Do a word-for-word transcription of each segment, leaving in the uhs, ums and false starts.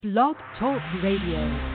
Blog Talk Radio.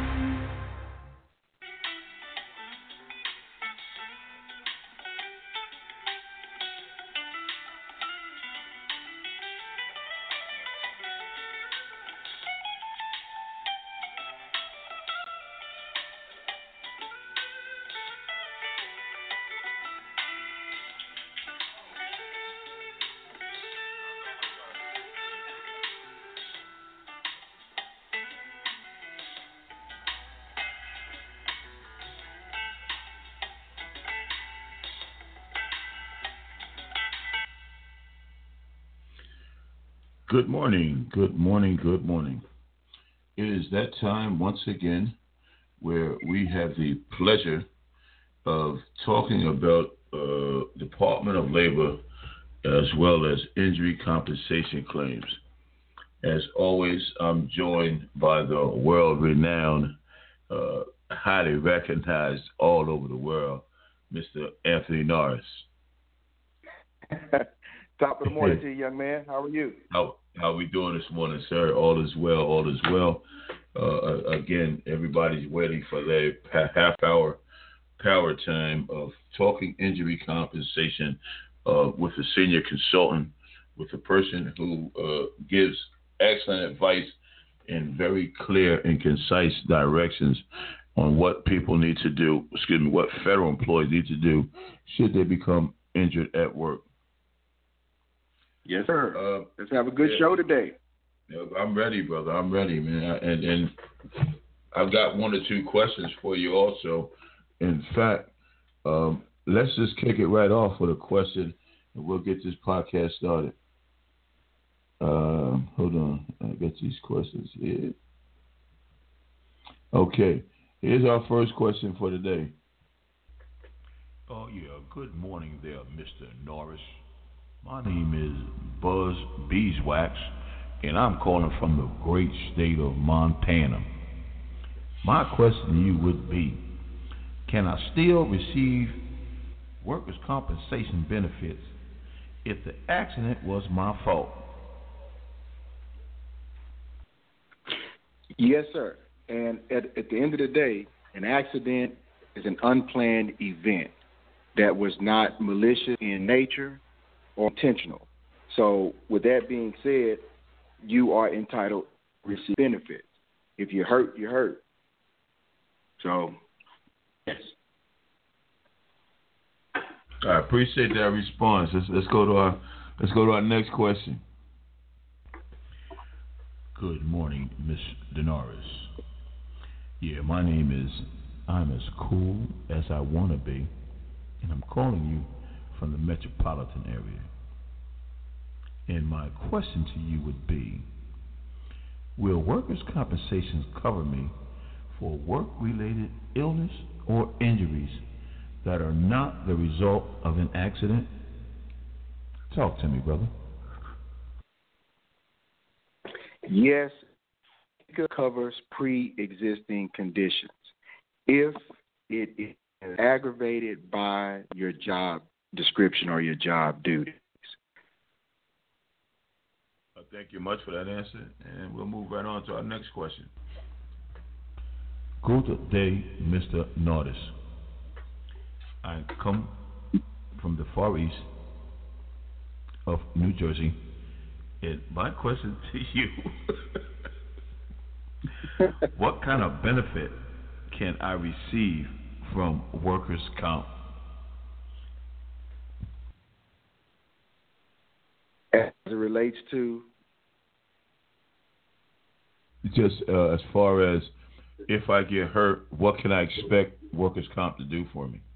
Good morning, good morning, good morning. It is that time once again where we have the pleasure of talking about uh, Department of Labor as well as injury compensation claims. As always, I'm joined by the world-renowned, uh, highly recognized all over the world, Mister Anthony Norris. Top of the morning to you, young man. How are you? How how we doing this morning, sir? All is well. All is well. Uh, again, everybody's waiting for their half hour power time of talking injury compensation uh, with a senior consultant, with a person who uh, gives excellent advice and very clear and concise directions on what people need to do. Excuse me, what federal employees need to do should they become injured at work. Yes, sir. Uh, Let's have a good yeah, show today. I'm ready, brother. I'm ready, man. And and I've got one or two questions for you also. In fact, um, let's just kick it right off with a question, and we'll get this podcast started. Uh, hold on. I got these questions here. Okay. Here's our first question for today. Oh, yeah. Good morning there, Mister Norris. My name is Buzz Beeswax, and I'm calling from the great state of Montana. My question to you would be, can I still receive workers' compensation benefits if the accident was my fault? Yes, sir. And at, at the end of the day, an accident is an unplanned event that was not malicious in nature or intentional. So with that being said, you are entitled to receive benefits. If you're hurt, you're hurt. So, yes. I appreciate that response. Let's, let's go to our let's go to our next question. Good morning, Miss Denoris. Yeah, my name is I'm as cool as I want to be, and I'm calling you from the metropolitan area. And my question to you would be, will workers' compensation cover me for work-related illness or injuries that are not the result of an accident? Talk to me, brother. Yes, it covers pre-existing conditions if it is aggravated by your job description or your job duties. Uh, thank you much for that answer, and we'll move right on to our next question. Good day, Mister Norris. I come from the far east of New Jersey, and my question to you, what kind of benefit can I receive from workers' comp? As it relates to? Just uh, as far as if I get hurt, what can I expect workers' comp to do for me?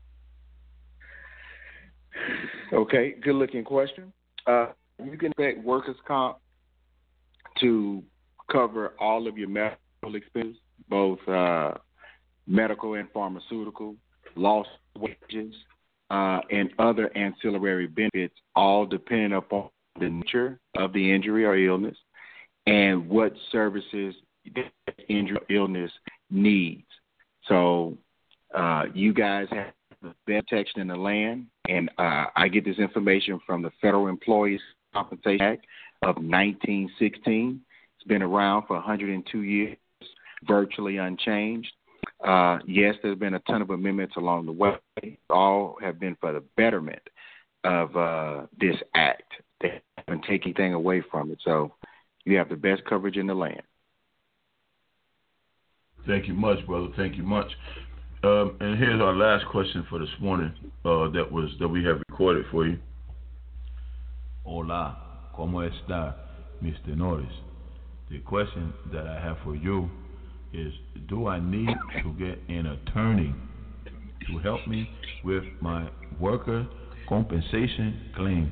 Okay, good looking question. Uh, you can expect workers' comp to cover all of your medical expenses, both uh, medical and pharmaceutical, lost wages, uh, and other ancillary benefits, all depending upon the nature of the injury or illness and what services the injury or illness needs. So uh, you guys have the best protection in the land, and uh, I get this information from the Federal Employees Compensation Act of nineteen sixteen. It's been around for one hundred two years, virtually unchanged. Uh, yes, there's been a ton of amendments along the way. All have been for the betterment of uh, this act. They haven't taken anything away from it. So you have the best coverage in the land. Thank you much, brother. Thank you much. Um, and here's our last question for this morning uh, that was that we have recorded for you. Hola, ¿cómo está, Mister Norris? The question that I have for you is, do I need to get an attorney to help me with my worker compensation claim?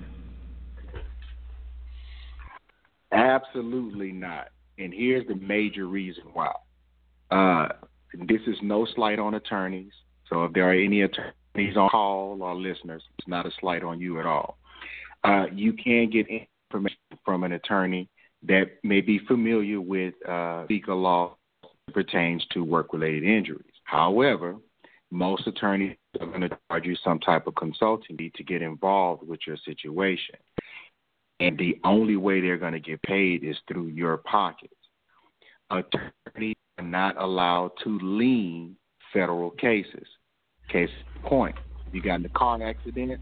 Absolutely not. And here's the major reason why. Uh, this is no slight on attorneys. So if there are any attorneys on call or listeners, it's not a slight on you at all. Uh, you can get information from an attorney that may be familiar with uh, legal law that pertains to work-related injuries. However, most attorneys are going to charge you some type of consulting fee to get involved with your situation. And the only way they're going to get paid is through your pockets. Attorneys are not allowed to lien federal cases. Case in point, you got in a car accident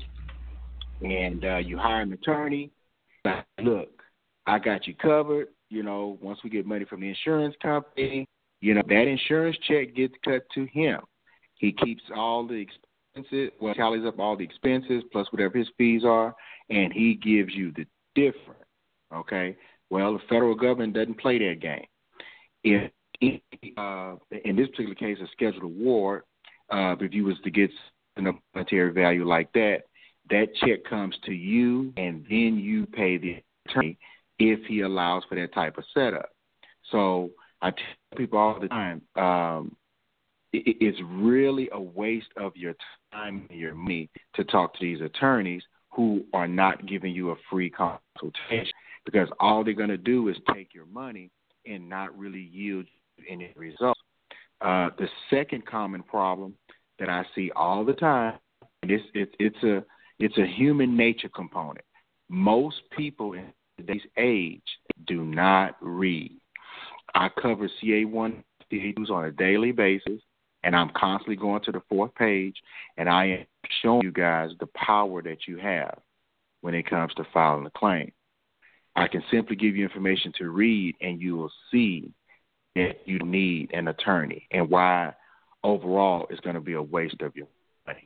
and uh, you hire an attorney. Like, look, I got you covered. You know, once we get money from the insurance company, you know, that insurance check gets cut to him. He keeps all the expenses, well, tallies up all the expenses plus whatever his fees are, and he gives you the difference. Okay? Well, the federal government doesn't play that game. If, if uh, in this particular case, a scheduled award, uh, if you was to get a monetary value like that, that check comes to you, and then you pay the attorney if he allows for that type of setup. So I tell people all the time, um, it, it's really a waste of your time and your money to talk to these attorneys who are not giving you a free consultation, because all they're going to do is take your money and not really yield any results. Uh, the second common problem that I see all the time, and it's, it's, it's a it's a human nature component. Most people in today's age do not read. I cover C A one news on a daily basis, and I'm constantly going to the fourth page, and I am showing you guys the power that you have when it comes to filing a claim. I can simply give you information to read, and you will see that you need an attorney and why overall it's going to be a waste of your money.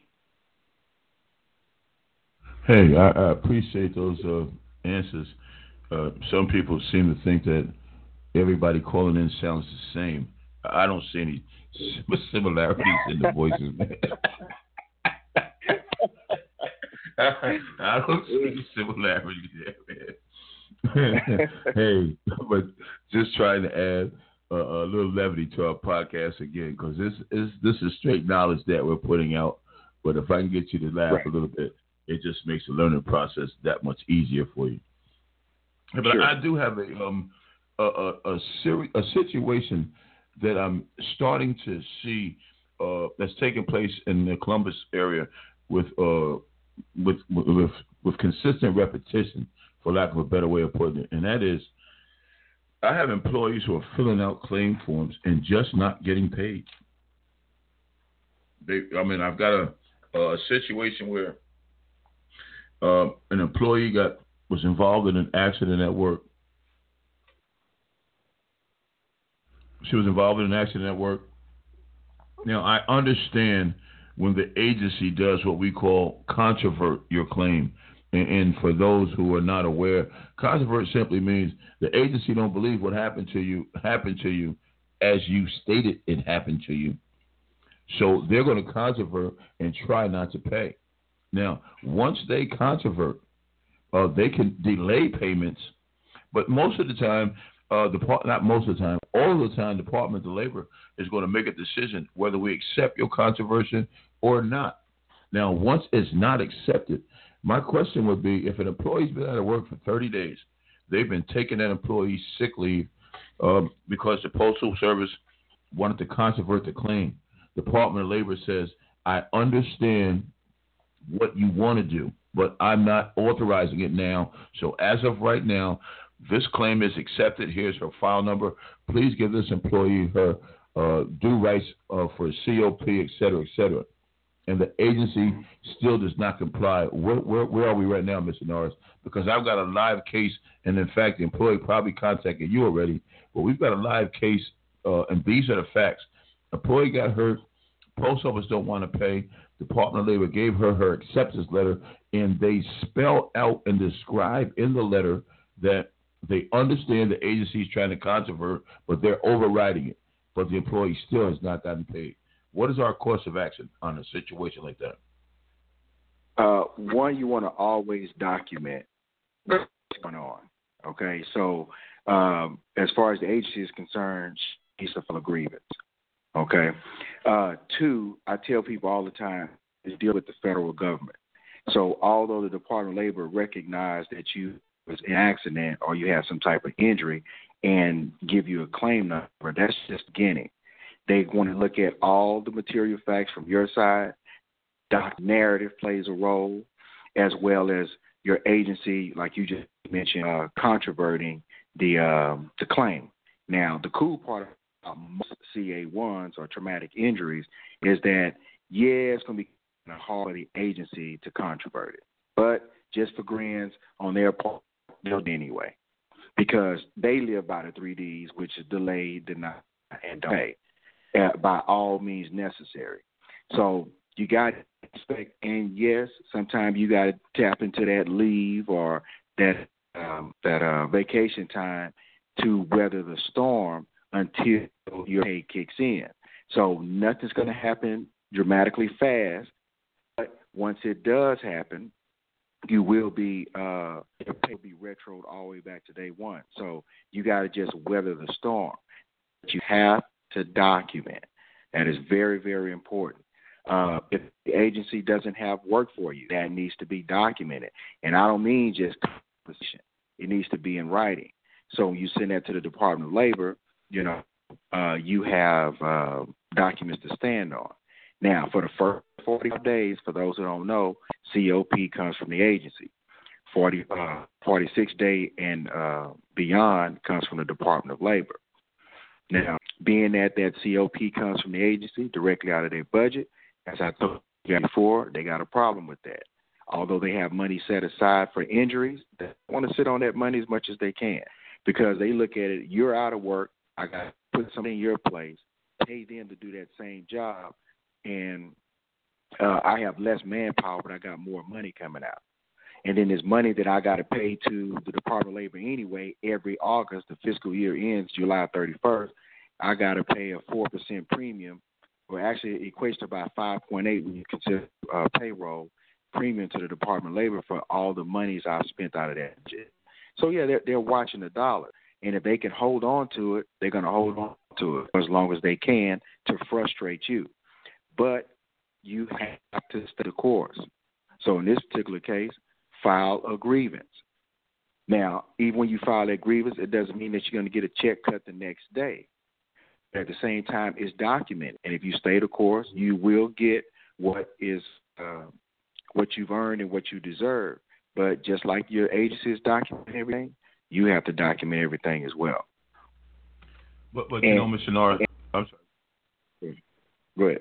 Hey, I, I appreciate those uh, answers. Uh, some people seem to think that everybody calling in sounds the same. I don't see any similarities in the voices, man. I don't see any similarities there, man. Hey, but just trying to add a, a little levity to our podcast again, because this is this is straight knowledge that we're putting out. But if I can get you to laugh right. a little bit, it just makes the learning process that much easier for you. But sure. I do have a um a a, a, seri- a situation that I'm starting to see uh, that's taking place in the Columbus area with uh with with with consistent repetition, for lack of a better way of putting it, and that is, I have employees who are filling out claim forms and just not getting paid. They, I mean, I've got a a situation where Uh, an employee got was involved in an accident at work. She was involved in an accident at work. Now, I understand when the agency does what we call controvert your claim. And, and for those who are not aware, controvert simply means the agency don't believe what happened to you happened to you as you stated it happened to you. So they're going to controvert and try not to pay. Now, once they controvert, uh, they can delay payments, but most of the time, uh, the not most of the time, all of the time, the Department of Labor is going to make a decision whether we accept your controversy or not. Now, once it's not accepted, my question would be, if an employee's been out of work for thirty days, they've been taking that employee's sick leave um, because the Postal Service wanted to controvert the claim. The Department of Labor says, I understand what you want to do, but I'm not authorizing it now. So as of right now, This claim is accepted. Here's her file number. Please give this employee her uh, due rights uh, for C O P, et cetera, et cetera. And the agency still does not comply. Where, where, where are we right now, Mister Norris? Because I've got a live case, and in fact, the employee probably contacted you already, but we've got a live case, uh, and these are the facts. Employee got hurt. Post office don't want to pay. Department of Labor gave her her acceptance letter, and they spell out and describe in the letter that they understand the agency is trying to controvert, but they're overriding it. But the employee still has not gotten paid. What is our course of action on a situation like that? Uh, one, you want to always document what's going on. Okay, so um, as far as the agency is concerned, she needs to file a grievance. Okay. Uh, two, I tell people all the time to deal with the federal government. So although the Department of Labor recognized that you was an accident or you have some type of injury and give you a claim number, that's just beginning. They want to look at all the material facts from your side. Doc narrative plays a role, as well as your agency, like you just mentioned, uh, controverting the um, the claim. Now, the cool part about most C A ones or traumatic injuries is that, yeah, it's going to be hard for the agency to controvert it. But just for grins on their part, they'll do anyway, because they live by the three Ds, which is delay, deny, and don't pay. Uh, by all means necessary. So you got to expect, and yes, sometimes you got to tap into that leave or that um, that uh, vacation time to weather the storm until your pay kicks in. So nothing's going to happen dramatically fast, but once it does happen, you will be uh, your pay will be retroed all the way back to day one. So you got to just weather the storm. But you have to document. That is very, very important. Uh, if the agency doesn't have work for you, that needs to be documented. And I don't mean just composition. It needs to be in writing. So when you send that to the Department of Labor, you know, uh, you have uh, documents to stand on. Now, for the first forty-five days, for those who don't know, C O P comes from the agency. forty, uh, forty-six day and uh, beyond comes from the Department of Labor. Now, being that that C O P comes from the agency directly out of their budget, as I told you before, they got a problem with that. Although they have money set aside for injuries, they want to sit on that money as much as they can, because they look at it, you're out of work, I got to put something in your place, pay them to do that same job, and uh, I have less manpower, but I got more money coming out. And then there's money that I got to pay to the Department of Labor anyway. Every August, the fiscal year ends July thirty-first. I got to pay a four percent premium, or actually it equates to about five point eight when you consider uh, payroll premium to the Department of Labor for all the monies I've spent out of that. So, yeah, they're, they're watching the dollar. And if they can hold on to it, they're going to hold on to it as long as they can to frustrate you. But you have to stay the course. So in this particular case, file a grievance. Now, even when you file that grievance, it doesn't mean that you're going to get a check cut the next day. But at the same time, it's documented. And if you stay the course, you will get what is uh, what you've earned and what you deserve. But just like your agency is documenting everything, you have to document everything as well. But, but and, you know, Mister Norris, I'm sorry. Go ahead.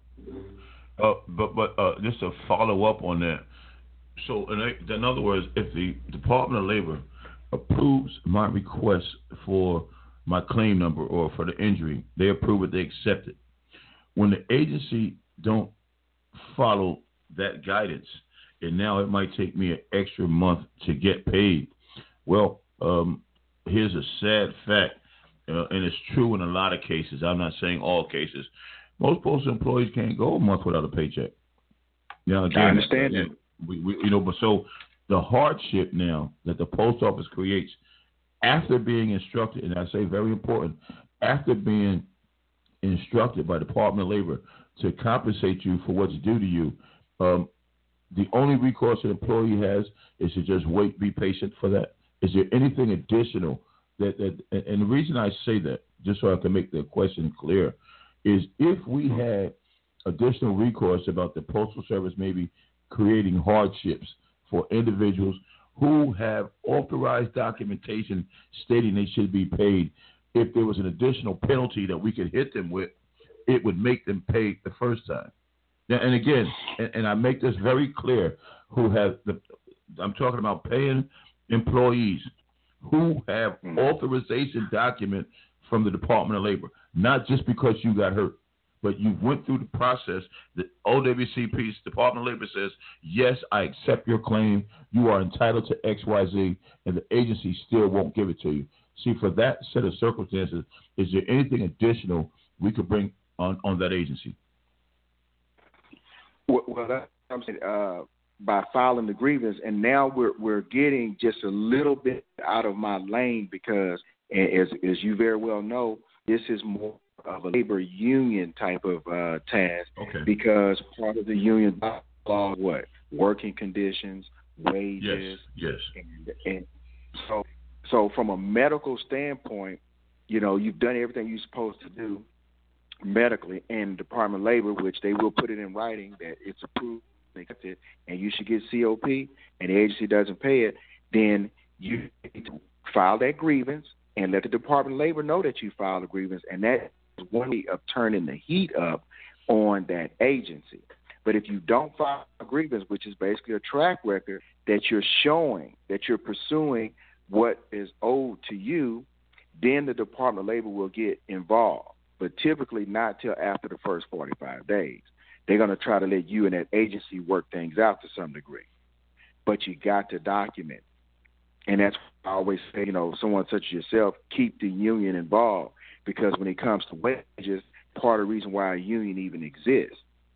Uh, but but uh, just to follow up on that. So, in, in other words, if the Department of Labor approves my request for my claim number or for the injury, they approve it, they accept it. When the agency don't follow that guidance, and now it might take me an extra month to get paid, well, um, here's a sad fact, uh, and it's true in a lot of cases. I'm not saying all cases. Most postal employees can't go a month without a paycheck. Now, again, I understand uh, that. We, we, you know, but so the hardship now that the post office creates after being instructed, and I say very important, after being instructed by the Department of Labor to compensate you for what's due to you, um, the only recourse an employee has is to just wait, be patient for that. Is there anything additional that, that and the reason I say that, just so I can make the question clear, is if we had additional recourse about the Postal Service maybe creating hardships for individuals who have authorized documentation stating they should be paid. If there was an additional penalty that we could hit them with, it would make them pay the first time. Now, and again, and, and I make this very clear, who have the, I'm talking about paying employees who have authorization document from the Department of Labor, not just because you got hurt, but you went through the process. The O W C P, Department of Labor, says, yes, I accept your claim. You are entitled to X Y Z, and the agency still won't give it to you. See, for that set of circumstances, is there anything additional we could bring on, on that agency? Well, well that's what I'm saying. Uh, by filing the grievance, and now we're we're getting just a little bit out of my lane because, as as you very well know, this is more of a labor union type of uh, task. Okay. Because part of the union law, what working conditions, wages, yes, yes, and, and so so from a medical standpoint, you know, you've done everything you're supposed to do medically, and Department of Labor, which they will put it in writing that it's approved. It, and you should get C O P, and the agency doesn't pay it, then you need to file that grievance and let the Department of Labor know that you filed a grievance, and that is one way of turning the heat up on that agency. But if you don't file a grievance, which is basically a track record that you're showing that you're pursuing what is owed to you, then the Department of Labor will get involved, but typically not till after the first forty-five days. They're going to try to let you and that agency work things out to some degree. But you got to document. And that's why I always say, you know, someone such as yourself, keep the union involved, because when it comes to wages, part of the reason why a union even exists.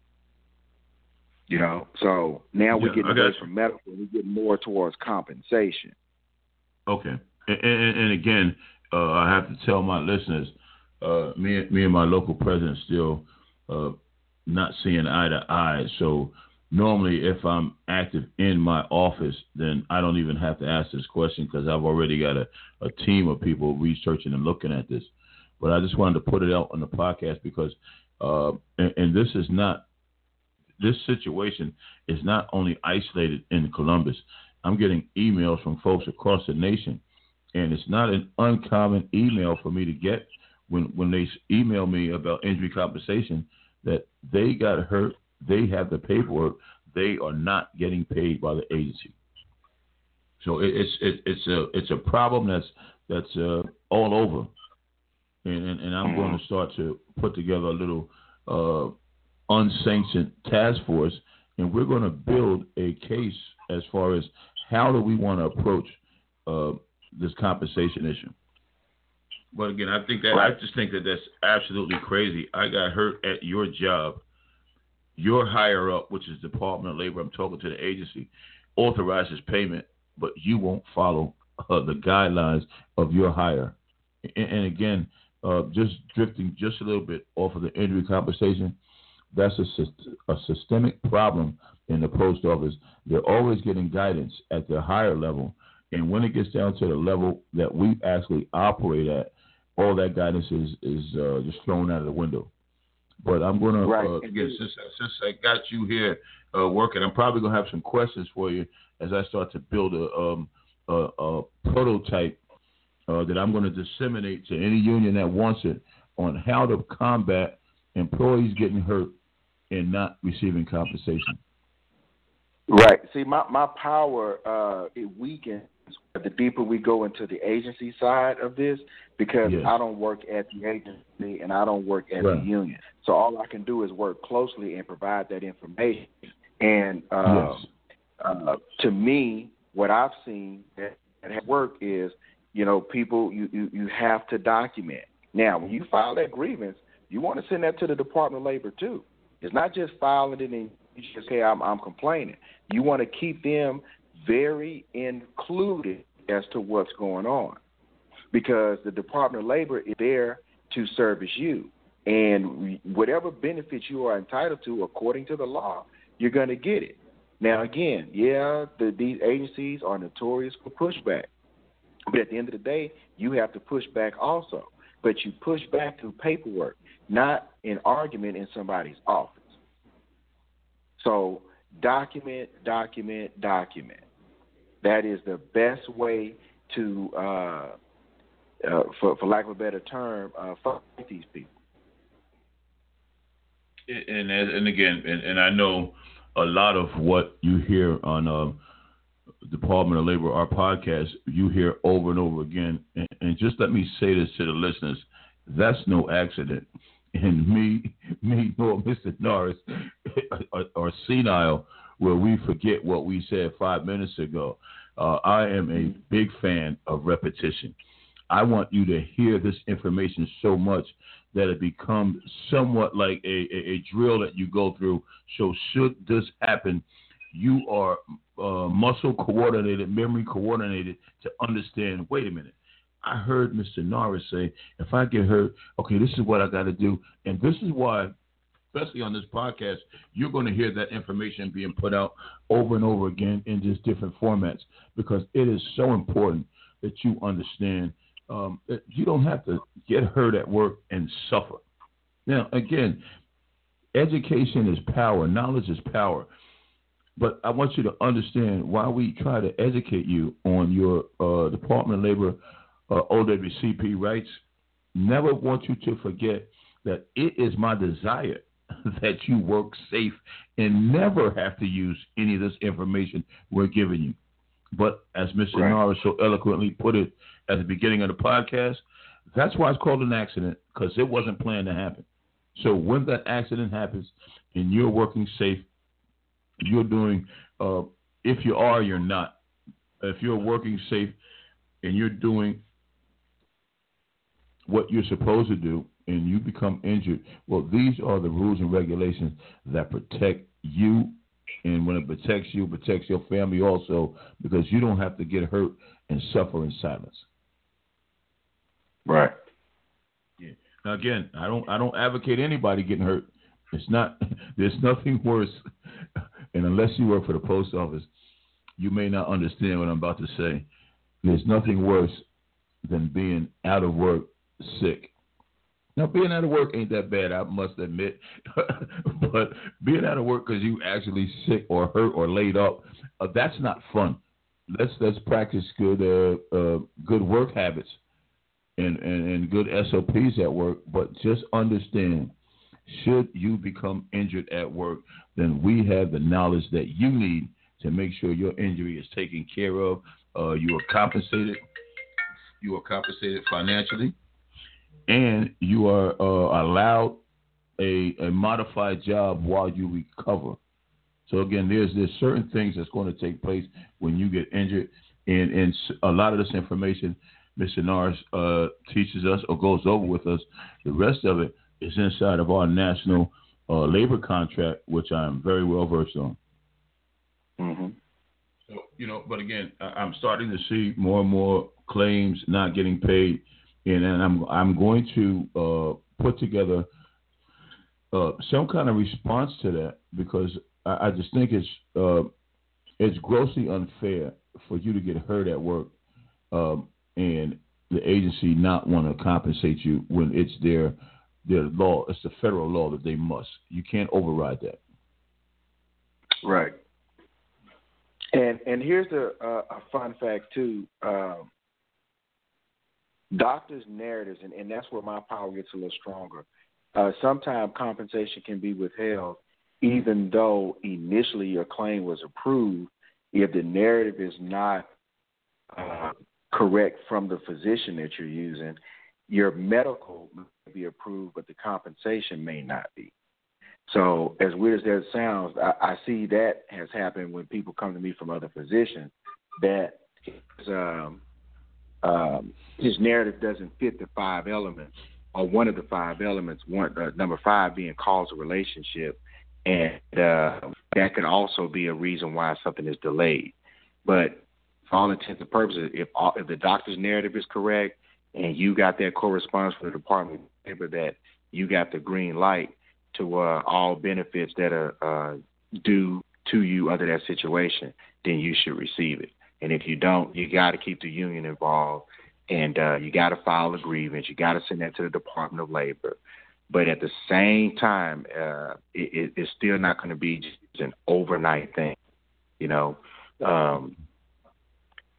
You know, so now we're yeah, getting away from medical, we're getting more towards compensation. Okay. And, and, and again, uh, I have to tell my listeners, uh, me, me and my local president still uh, not seeing eye to eye. So normally if I'm active in my office, then I don't even have to ask this question because I've already got a, a team of people researching and looking at this. But I just wanted to put it out on the podcast because, uh, and, and this is not, this situation is not only isolated in Columbus. I'm getting emails from folks across the nation, and it's not an uncommon email for me to get when, when they email me about injury compensation that they got hurt, they have the paperwork, they are not getting paid by the agency. So it, it's it, it's a it's a problem that's that's uh, all over, and, and and I'm going to start to put together a little uh, unsanctioned task force, and we're going to build a case as far as how do we want to approach uh, this compensation issue. But again, I think that right. I just think that that's absolutely crazy. I got hurt at your job. Your higher up, which is Department of Labor, I'm talking to the agency, authorizes payment, but you won't follow uh, the guidelines of your hire. And, and again, uh, just drifting just a little bit off of the injury compensation, that's a, a systemic problem in the post office. They're always getting guidance at the higher level, and when it gets down to the level that we actually operate at, all that guidance is is uh, just thrown out of the window. But I'm going right. to, uh, again, since, since I got you here uh, working, I'm probably going to have some questions for you as I start to build a, um, a, a prototype uh, that I'm going to disseminate to any union that wants it on how to combat employees getting hurt and not receiving compensation. Right. See, my, my power, uh, it weakens the deeper we go into the agency side of this, because yes. I don't work at the agency and I don't work at right. the union. So all I can do is work closely and provide that information. And uh, yes. uh, to me, what I've seen that, that has worked is, you know, people, you, you, you have to document. Now, when you file that grievance, you want to send that to the Department of Labor too. It's not just filing it and you just say, I'm, I'm complaining. You want to keep them very included as to what's going on, because the Department of Labor is there to service you. And whatever benefits you are entitled to according to the law, you're going to get it. Now, again, yeah, the, these agencies are notorious for pushback. But at the end of the day, you have to push back also. But you push back through paperwork, not an argument in somebody's office. So document, document, document. That is the best way to, uh, uh, for, for lack of a better term, uh, fight these people. And and again, and, and I know a lot of what you hear on uh, Department of Labor, our podcast, you hear over and over again. And, and just let me say this to the listeners: that's no accident. And me, me, nor Mister Norris are, are senile where we forget what we said five minutes ago. Uh, I am a big fan of repetition. I want you to hear this information so much that it becomes somewhat like a, a, a drill that you go through. So should this happen, you are uh, muscle coordinated, memory coordinated to understand, wait a minute, I heard Mister Norris say, if I get hurt, okay, this is what I got to do. And this is why, especially on this podcast, you're going to hear that information being put out over and over again in just different formats, because it is so important that you understand um, that you don't have to get hurt at work and suffer. Now, again, education is power. Knowledge is power. But I want you to understand why we try to educate you on your uh, Department of Labor uh, O W C P rights. Never want you to forget that it is my desire that you work safe and never have to use any of this information we're giving you. But as Mister Right. Norris so eloquently put it at the beginning of the podcast, that's why it's called an accident, because it wasn't planned to happen. So when that accident happens and you're working safe, you're doing, uh, if you are, you're not. If you're working safe and you're doing what you're supposed to do and you become injured, well, these are the rules and regulations that protect you. And when it protects you, it protects your family also, because you don't have to get hurt and suffer in silence. Right. Yeah. Now, again, I don't I don't advocate anybody getting hurt. It's not. There's nothing worse. And unless you work for the post office, you may not understand what I'm about to say. There's nothing worse than being out of work sick. Now, being out of work ain't that bad, I must admit. But being out of work because you actually sick or hurt or laid up, uh, that's not fun. Let's let's practice good uh, uh, good work habits and, and, and good S O Ps at work. But just understand, should you become injured at work, then we have the knowledge that you need to make sure your injury is taken care of. Uh, you are compensated. You are compensated financially, and you are uh, allowed a, a modified job while you recover. So again, there's there's certain things that's going to take place when you get injured, and and a lot of this information Mister Norris uh, teaches us or goes over with us. The rest of it is inside of our national uh, labor contract, which I'm very well versed on. Mm-hmm. So, you know, but again, I'm starting to see more and more claims not getting paid, and, and I'm I'm going to uh, put together uh, some kind of response to that, because I, I just think it's uh, it's grossly unfair for you to get hurt at work um, and the agency not want to compensate you when it's their their law. It's the federal law that they must. You can't override that. Right. And and here's a, a, a fun fact too. Um, doctors' narratives, and, and that's where my power gets a little stronger. Uh, sometimes compensation can be withheld, even though initially your claim was approved, if the narrative is not uh, correct from the physician that you're using. Your medical may be approved, but the compensation may not be. So as weird as that sounds, I, I see that has happened when people come to me from other physicians, that his, um, um, his narrative doesn't fit the five elements, or one of the five elements, one, uh, number five being causal relationship. And uh, that could also be a reason why something is delayed. But for all intents and purposes, if, all, if the doctor's narrative is correct and you got that correspondence from the Department of Labor that you got the green light to uh, all benefits that are uh, due to you under that situation, then you should receive it. And if you don't, you got to keep the union involved, and uh, you got to file a grievance. You got to send that to the Department of Labor. But at the same time, uh, it, it's still not going to be just an overnight thing. You know, um,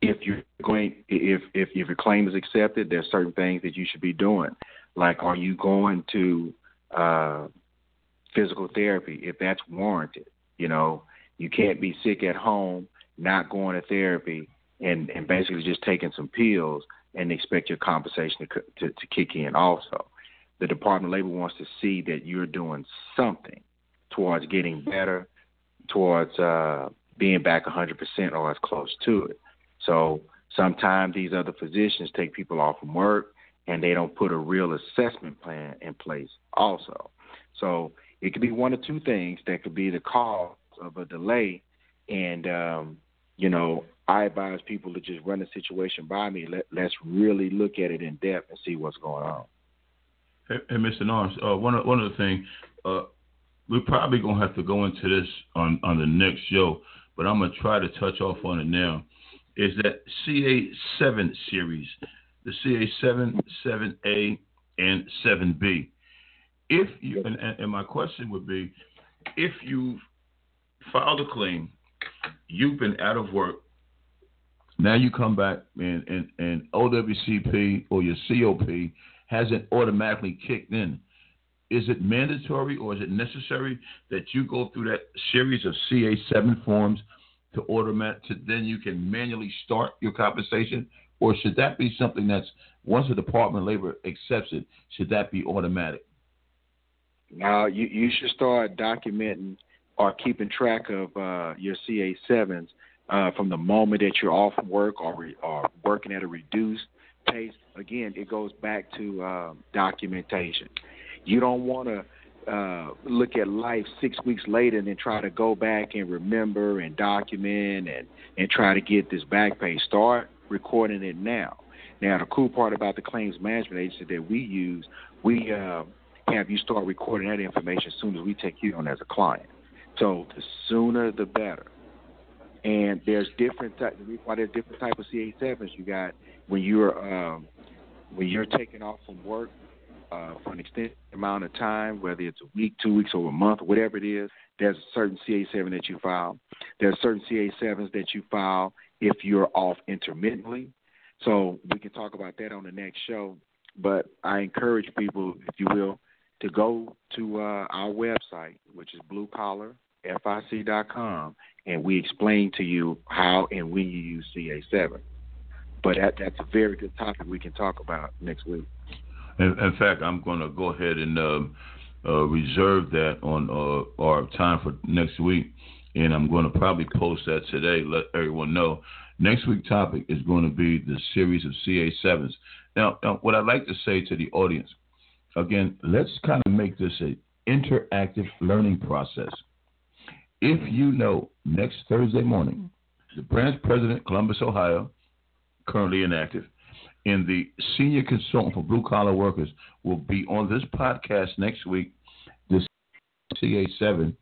if you're going, if if if your claim is accepted, there's certain things that you should be doing. Like, are you going to uh, physical therapy if that's warranted? You know, you can't be sick at home, not going to therapy, and, and basically just taking some pills and expect your compensation to, to to kick in. Also, the Department of Labor wants to see that you're doing something towards getting better, towards uh, being back one hundred percent or as close to it. So sometimes these other physicians take people off from work and they don't put a real assessment plan in place also. So it could be one or two things that could be the cause of a delay. And, um, you know, I advise people to just run the situation by me. Let, let's really look at it in depth and see what's going on. Hey, hey Mister Norris, uh, one, one other thing, uh, we're probably going to have to go into this on, on the next show, but I'm going to try to touch off on it now. Is that C A seven series, the C A seven, seven A, and seven B. If you, and, and my question would be, if you filed a claim, you've been out of work, now you come back and, and, and O W C P or your C O P hasn't automatically kicked in, is it mandatory or is it necessary that you go through that series of C A seven forms to automatic, to then you can manually start your compensation? Or should that be something that's, once the Department of Labor accepts it, should that be automatic? Now, you, you should start documenting or keeping track of uh, your C A sevens uh, from the moment that you're off work or, re, or working at a reduced pace. Again, it goes back to uh, documentation. You don't want to Uh, look at life six weeks later and then try to go back and remember and document and, and try to get this back pay. Start recording it now. Now, the cool part about the claims management agency that we use, we uh, have you start recording that information as soon as we take you on as a client. So the sooner the better. And there's different types. The reason why there's different type of C A sevens you got when you're um, when you're taking off from work. Uh, for an extended amount of time, whether it's a week, two weeks, or a month, whatever it is, there's a certain C A seven that you file. There's certain C A sevens that you file if you're off intermittently. So we can talk about that on the next show. But I encourage people, if you will, to go to uh, our website, which is blue collar F I C dot com, and we explain to you how and when you use C A seven. But that, that's a very good topic we can talk about next week. In, in fact, I'm going to go ahead and um, uh, reserve that on uh, our time for next week, and I'm going to probably post that today, let everyone know. Next week's topic is going to be the series of C A sevens. Now, now, what I'd like to say to the audience, again, let's kind of make this an interactive learning process. If you know, next Thursday morning, the branch president, Columbus, Ohio, currently inactive, and the senior consultant for blue-collar workers will be on this podcast next week, this C A seven.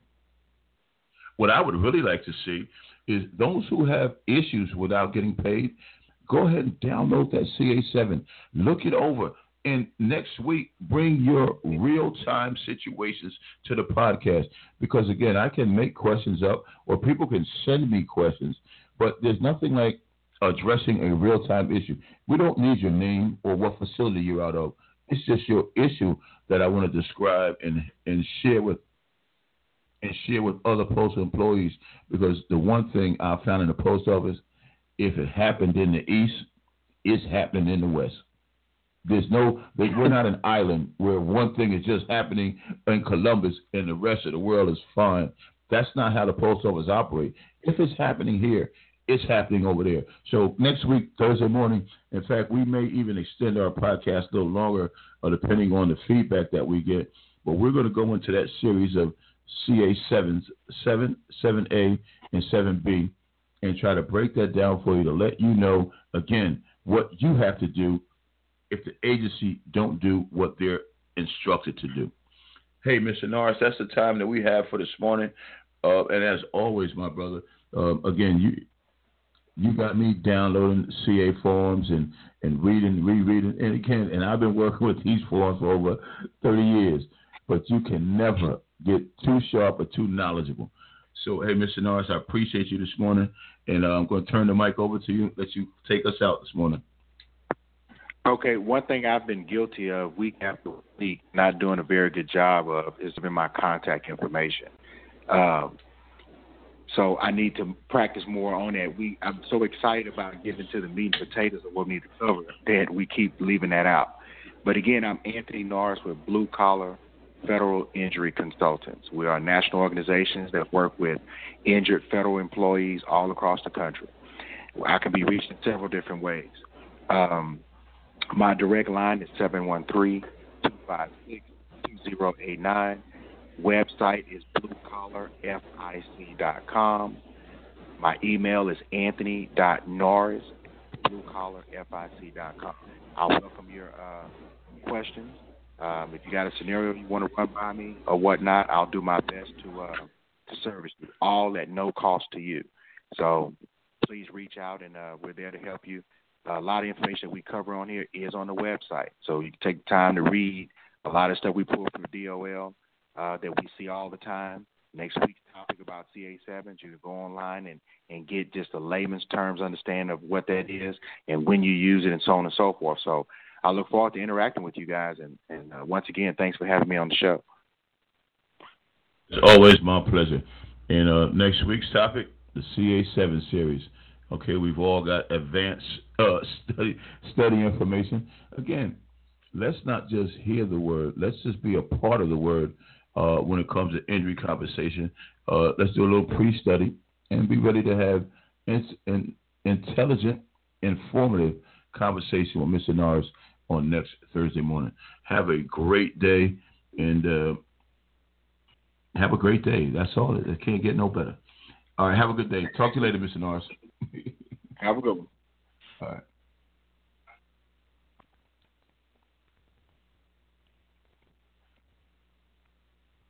What I would really like to see is those who have issues without getting paid, go ahead and download that C A seven. Look it over. And next week, bring your real-time situations to the podcast. Because, again, I can make questions up or people can send me questions, but there's nothing like addressing a real-time issue. We don't need your name or what facility you're out of. It's just your issue that I want to describe and, and share with and share with other postal employees. Because the one thing I found in the post office, if it happened in the East, it's happening in the West. There's no, we're not an island where one thing is just happening in Columbus and the rest of the world is fine. That's not how the post office operates. If it's happening here, it's happening over there. So next week, Thursday morning, in fact, we may even extend our podcast a little longer, uh, depending on the feedback that we get. But we're going to go into that series of C A sevens, seven, seven A, and seven B, and try to break that down for you to let you know, again, what you have to do if the agency don't do what they're instructed to do. Hey, Mister Norris, that's the time that we have for this morning. Uh, and as always, my brother, uh, again, you you got me downloading C A forms and, and reading, rereading, and again, and I've been working with these forms for over thirty years, but you can never get too sharp or too knowledgeable. So, hey, Mister Norris, I appreciate you this morning, and uh, I'm going to turn the mic over to you, let you take us out this morning. Okay, one thing I've been guilty of week after week, not doing a very good job of, is in my contact information. Um, so I need to practice more on that. We, I'm so excited about getting to the meat and potatoes of what we need to cover that we keep leaving that out. But again, I'm Anthony Norris with Blue Collar Federal Injury Consultants. We are national organizations that work with injured federal employees all across the country. I can be reached in several different ways. Um, My direct line is seven one three, two five six, two zero eight nine. Website is blue collar f i c dot com. My email is anthony dot norris at blue collar f i c dot com. I'll welcome your uh, questions. Um, if you got a scenario you want to run by me or whatnot, I'll do my best to uh, to service you, all at no cost to you. So please reach out, and uh, we're there to help you. A lot of information we cover on here is on the website, so you can take the time to read a lot of stuff we pull from D O L uh, that we see all the time. Next week's topic about C A sevens, you can go online and, and get just a layman's terms understanding of what that is and when you use it and so on and so forth. So I look forward to interacting with you guys, and, and uh, once again, thanks for having me on the show. It's always my pleasure. And uh, next week's topic, the C A seven series. Okay, we've all got advanced uh, study study information. Again, let's not just hear the word. Let's just be a part of the word uh, when it comes to injury compensation. Uh, let's do a little pre-study and be ready to have in, in, intelligent, informative conversation with Mister Norris on next Thursday morning. Have a great day, and uh, have a great day. That's all. It can't get no better. All right, have a good day. Talk to you later, Mister Norris. Have a good one. All right.